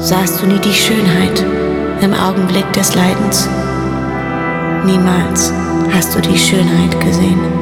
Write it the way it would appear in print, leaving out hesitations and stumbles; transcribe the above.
sahst du nie die Schönheit im Augenblick des Leidens. Niemals hast du die Schönheit gesehen.